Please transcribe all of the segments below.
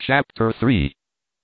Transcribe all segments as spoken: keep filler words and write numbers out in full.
Chapter three.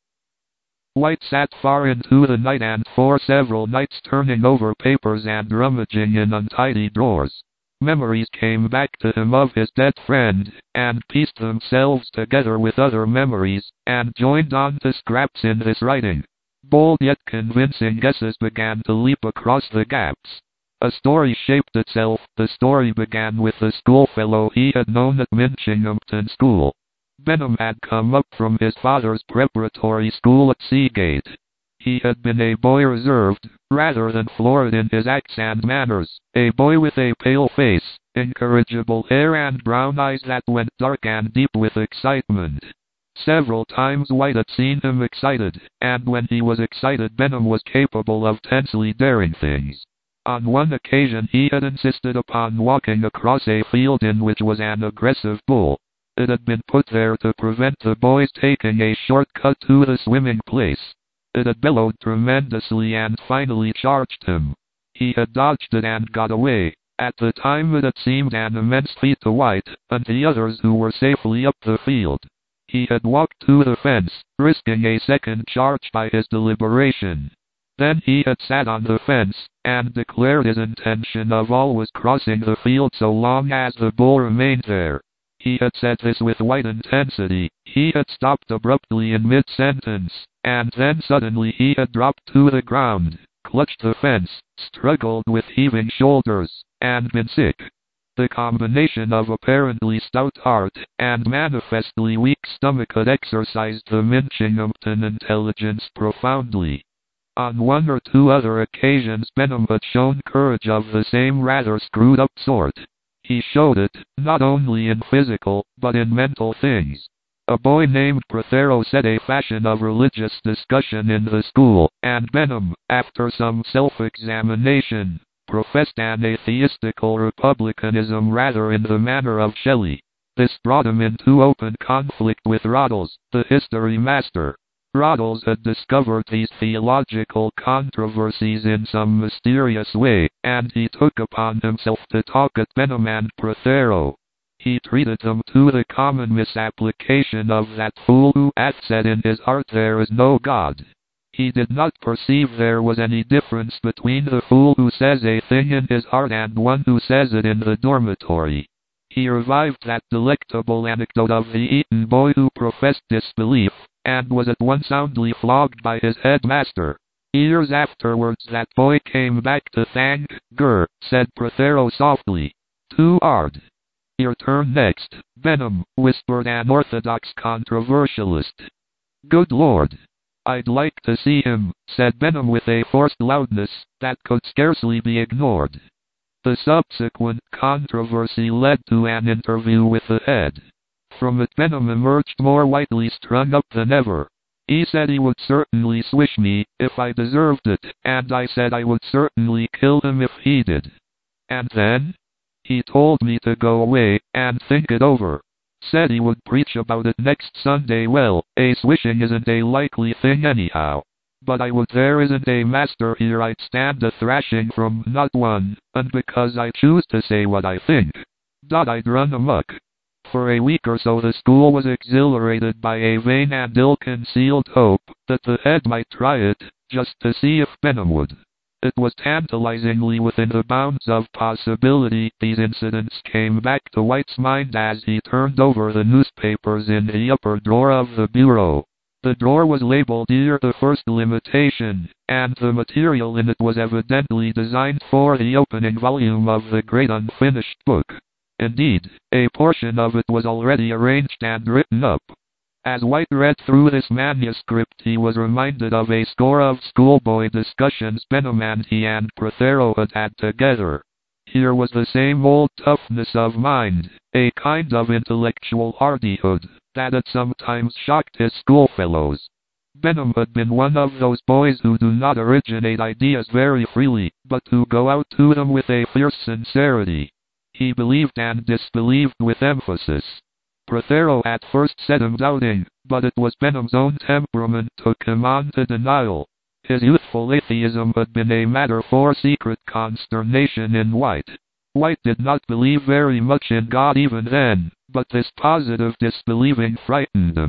White sat far into the night and for several nights turning over papers and rummaging in untidy drawers. Memories came back to him of his dead friend, and pieced themselves together with other memories, and joined on to scraps in his writing. Bold yet convincing guesses began to leap across the gaps. A story shaped itself. The story began with the schoolfellow he had known at Minchinghampton School. Benham had come up from his father's preparatory school at Seagate. He had been a boy reserved, rather than florid in his acts and manners, a boy with a pale face, incorrigible hair and brown eyes that went dark and deep with excitement. Several times White had seen him excited, and when he was excited Benham was capable of tensely daring things. On one occasion he had insisted upon walking across a field in which was an aggressive bull. It had been put there to prevent the boys taking a shortcut to the swimming place. It had bellowed tremendously and finally charged him. He had dodged it and got away. At the time it had seemed an immense feat to White, and the others who were safely up the field. He had walked to the fence, risking a second charge by his deliberation. Then he had sat on the fence, and declared his intention of always crossing the field so long as the bull remained there. He had said this with white intensity. He had stopped abruptly in mid-sentence, and then suddenly he had dropped to the ground, clutched the fence, struggled with heaving shoulders, and been sick. The combination of apparently stout heart and manifestly weak stomach had exercised the Minchinghampton intelligence profoundly. On one or two other occasions Benham had shown courage of the same rather screwed-up sort. He showed it, not only in physical, but in mental things. A boy named Prothero set a fashion of religious discussion in the school, and Benham, after some self-examination, professed an atheistical republicanism rather in the manner of Shelley. This brought him into open conflict with Roddles, the history master. Roddles had discovered these theological controversies in some mysterious way, and he took upon himself to talk at Benham and Prothero. He treated them to the common misapplication of that fool who hath said in his heart there is no God. He did not perceive there was any difference between the fool who says a thing in his heart and one who says it in the dormitory. He revived that delectable anecdote of the Eton boy who professed disbelief, and was at once soundly flogged by his headmaster. Years afterwards that boy came back to thank Gur, said Prothero softly. Too hard. Your turn next, Benham, whispered an orthodox controversialist. Good Lord. I'd like to see him, said Benham with a forced loudness that could scarcely be ignored. The subsequent controversy led to an interview with the head. From it Benham emerged more whitely strung up than ever. He said he would certainly swish me, if I deserved it, and I said I would certainly kill him if he did. And then? He told me to go away, and think it over. Said he would preach about it next Sunday. Well, a swishing isn't a likely thing anyhow. But I would there isn't a master here I'd stand a thrashing from, not one, and because I choose to say what I think. Dot I'd run amok. For a week or so the school was exhilarated by a vain and ill-concealed hope that the head might try it, just to see if Benham would. It was tantalizingly within the bounds of possibility. These incidents came back to White's mind as he turned over the newspapers in the upper drawer of the bureau. The drawer was labeled Here the First Limitation, and the material in it was evidently designed for the opening volume of the great unfinished book. Indeed, a portion of it was already arranged and written up. As White read through this manuscript he was reminded of a score of schoolboy discussions Benham and he and Prothero had had together. Here was the same old toughness of mind, a kind of intellectual hardihood, that had sometimes shocked his schoolfellows. Benham had been one of those boys who do not originate ideas very freely, but who go out to them with a fierce sincerity. He believed and disbelieved with emphasis. Prothero at first set him doubting, but it was Benham's own temperament took him on to denial. His youthful atheism had been a matter for secret consternation in White. White did not believe very much in God even then, but this positive disbelieving frightened him.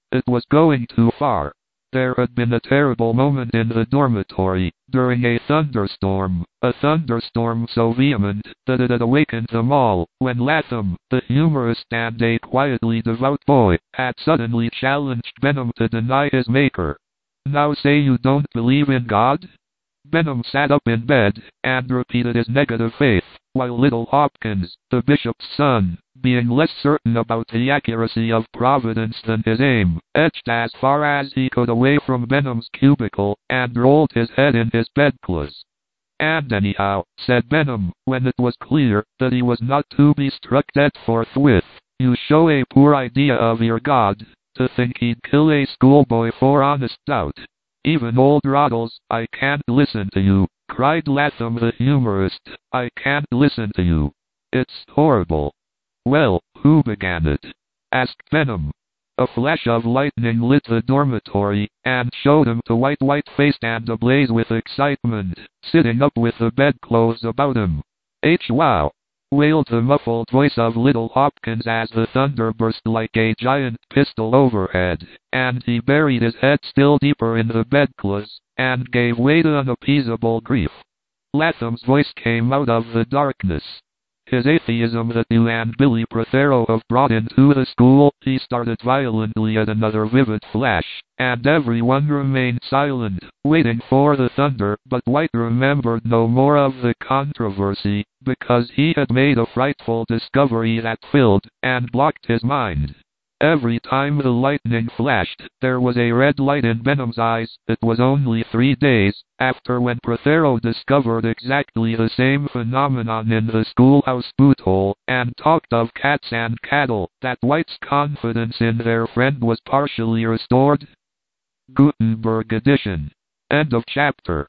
It was going too far. There had been a terrible moment in the dormitory, during a thunderstorm, a thunderstorm so vehement that it had awakened them all, when Latham, the humorist and a quietly devout boy, had suddenly challenged Benham to deny his maker. "Now say you don't believe in God?" Benham sat up in bed, and repeated his negative faith, while little Hopkins, the bishop's son, being less certain about the accuracy of Providence than his aim, edged as far as he could away from Benham's cubicle, and rolled his head in his bedclothes. "And anyhow," said Benham, when it was clear that he was not to be struck dead forthwith, "you show a poor idea of your God, to think he'd kill a schoolboy for honest doubt." "Even old Roddles, I can't listen to you," cried Latham the humorist. "I can't listen to you. It's horrible." "Well, who began it?" asked Benham. A flash of lightning lit the dormitory, and showed him to White white-faced and ablaze with excitement, sitting up with the bedclothes about him. "H wow!" wailed the muffled voice of little Hopkins as the thunder burst like a giant pistol overhead, and he buried his head still deeper in the bedclothes, and gave way to unappeasable grief. Latham's voice came out of the darkness. His atheism that you and Billy Prothero have brought into the school, he started violently at another vivid flash, and everyone remained silent, waiting for the thunder, but White remembered no more of the controversy, because he had made a frightful discovery that filled and blocked his mind. Every time the lightning flashed, there was a red light in Benham's eyes. It was only three days after when Prothero discovered exactly the same phenomenon in the schoolhouse boothole, and talked of cats and cattle, that White's confidence in their friend was partially restored. Gutenberg edition. End of chapter.